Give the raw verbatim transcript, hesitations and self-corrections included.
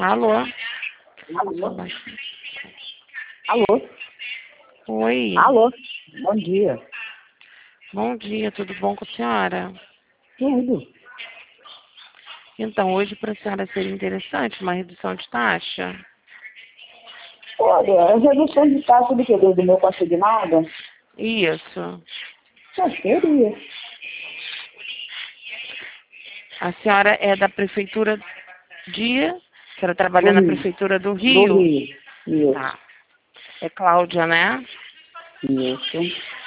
Alô? Alô? Alô? Oi. Alô? Bom dia. Bom dia, tudo bom com a senhora? Tudo. Então, hoje para a senhora seria interessante uma redução de taxa? Olha, a redução de taxa do que? Do meu consignado? Isso. Só seria. A senhora é da prefeitura de... A senhora trabalha Do na Rio. prefeitura do Do Rio? Rio. Isso. Tá. É Cláudia, né? Isso.